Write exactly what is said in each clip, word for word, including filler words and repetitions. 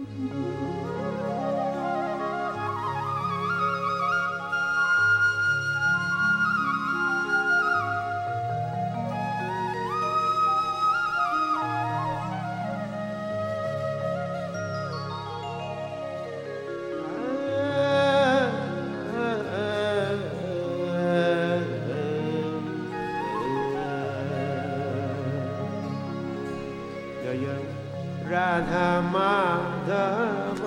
Radha Madhav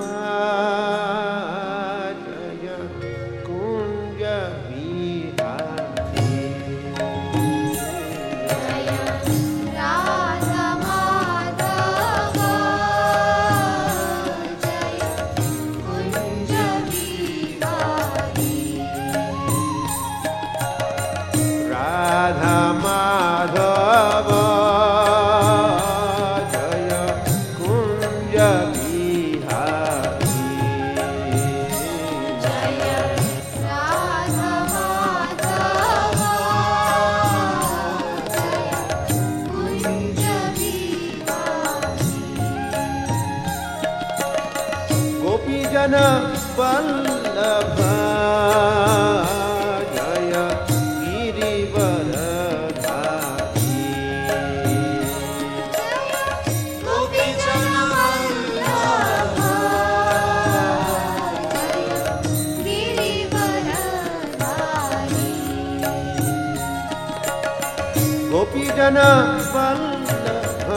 Jai Kunj Bihari Jai Radha Madhav Jai Kunj Bihari Radha Madhav Jan Vallabh Jai Girivardhari Gopi Jan Vallabh Jai Girivardhari Gopi Jan Vallabh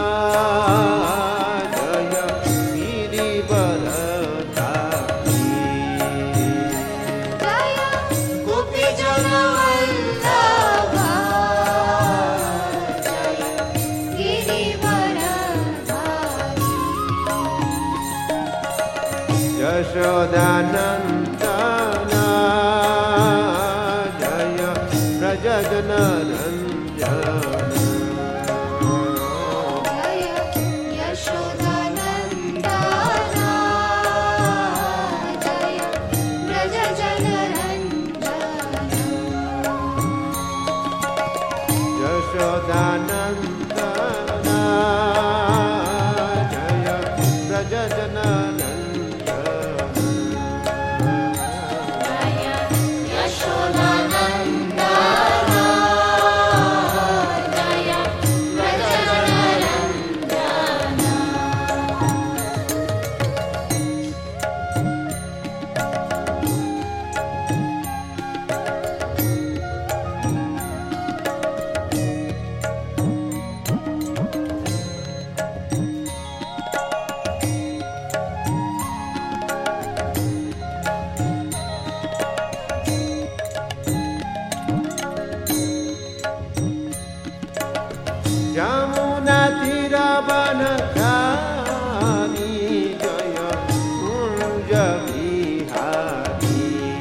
Yashodanandan Jai व्रजजन Ranjan Jai Yashodanandan Jai व्रजजन Ranjan Yashodanandan Jai व्रजजन Yamuna तीरवन Rani Jai Kunj Bihari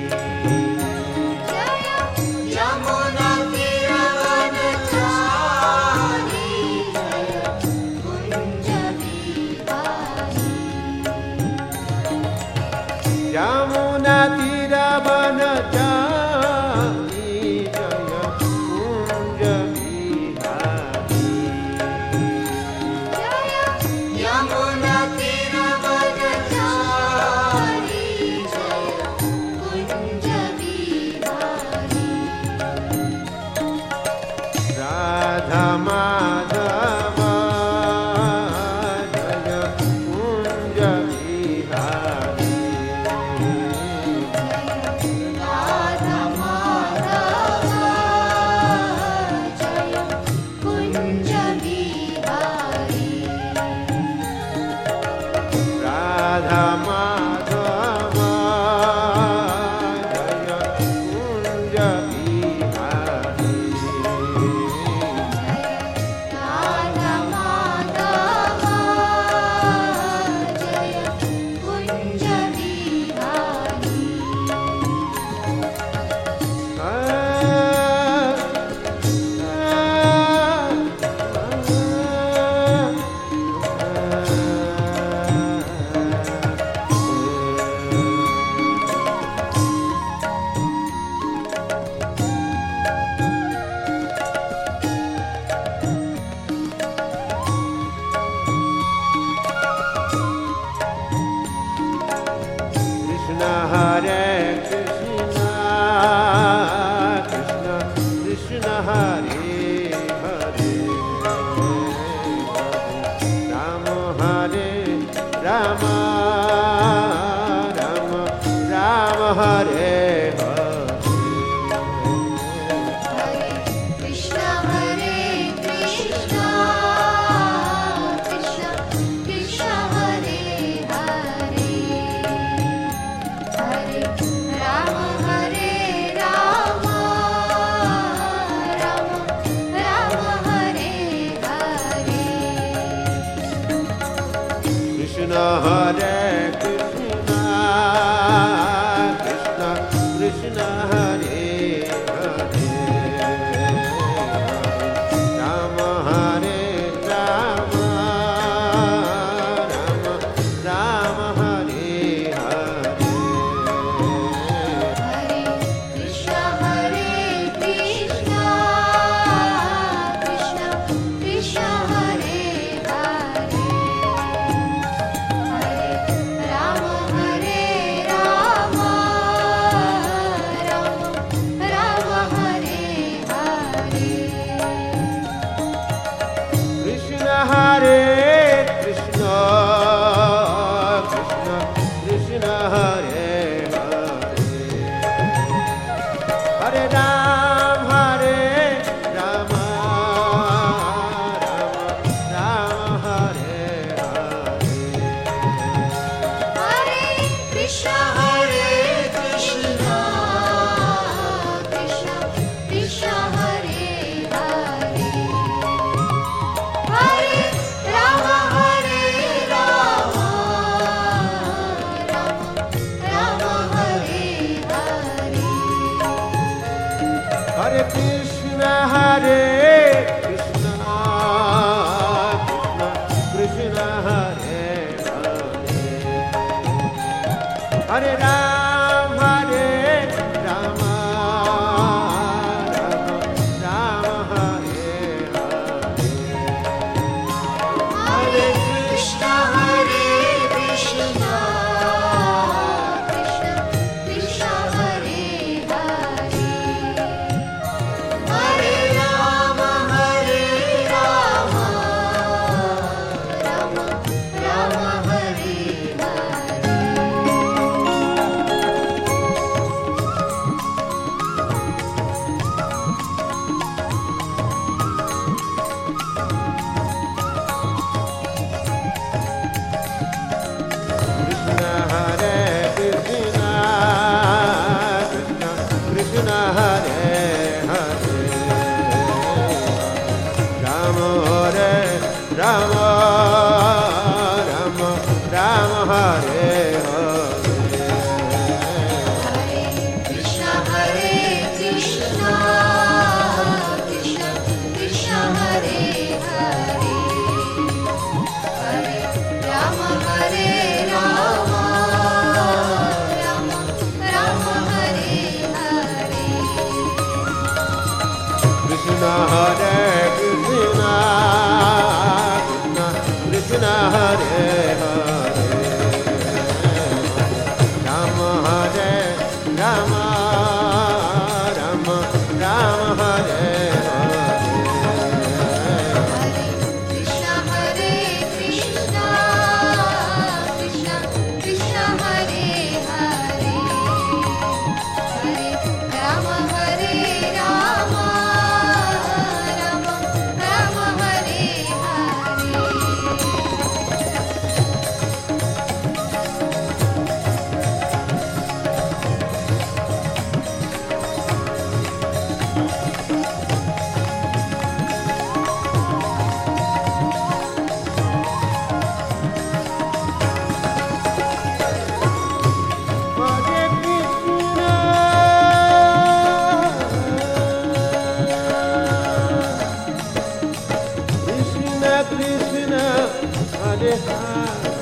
Jai Yamuna तीरवन Rani Jai Kunj Bihari Yamuna तीरवन Rani Jai Kunj Yamuna तीरवन Rani Jai Kunj Bihari Radha Madhav Jai Kunj Bihari Radha Madhav Jai Kunj Bihari Radha Madhav Jai Kunj Bihari Radha Madhav Jai Kunj Bihari Rama Rama Rama Hare Krishna Hare Krishna Krishna Krishna Hare Hare Rama Hare Rama Rama Rama Hare Hare Krishna Hare Krishna Krishna Krishna Hare Hare Hare Krishna, Krishna Krishna Hare Hare, Hare Ram, Hare Rama, Rama Rama Hare Hare, Hare Krishna Hare Krishna Krishna Krishna Hare Hare Hare Rama Hare Rama Rama Rama Hare Hare Hare Krishna, Hare Krishna, Krishna Krishna Hare Hare, Hare Ram, Hare Rama, Rama Rama Hare Hare, Hare Krishna Hare Krishna Krishna Krishna Hare Hare Hare Rama Hare Rama Rama Rama Hare Krishna Hare Krishna, Krishna Krishna Hare Hare, Rama Hare Rama, Rama Rama Hare Hare, Hare Krishna Hare Krishna Krishna Krishna Hare Hare Hare Rama Hare Rama Rama Rama Hare Hare Krishna Hare Krishna, Krishna Krishna Hare Hare, Rama Hare Rama, Rama Rama Hare Hare, Krishna Hare Krishna Krishna Krishna Hare Hare Hare Rama Hare Rama Rama Rama Hare Krishna Krishna Hare Hare